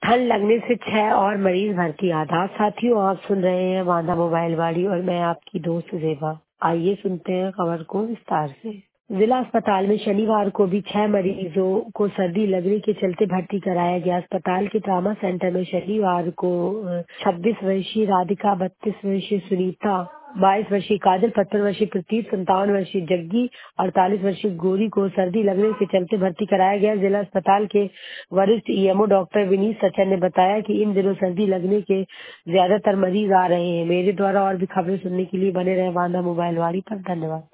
ठंड लगने से 6 और मरीज भर्ती। आदाब साथियों, आप सुन रहे हैं वांदा मोबाइल वाली और मैं आपकी दोस्त ज़ेबा। आइए सुनते हैं खबर को विस्तार से। जिला अस्पताल में शनिवार को भी 6 मरीजों को सर्दी लगने के चलते भर्ती कराया गया। अस्पताल के ट्रामा सेंटर में शनिवार को 26 वर्षीय राधिका, 32 वर्षीय सुनीता, 22 वर्षीय काजल, 55 वर्षीय प्रतीत, 57 वर्षीय जग्गी, 48 वर्षीय गोरी को सर्दी लगने के चलते भर्ती कराया गया। जिला अस्पताल के वरिष्ठ ईएमओ डॉक्टर विनीत सचन ने बताया कि इन दिनों सर्दी लगने के ज्यादातर मरीज आ रहे हैं। मेरे द्वारा और भी खबरें सुनने के लिए बने रहे वांदा मोबाइल वाली पर। धन्यवाद।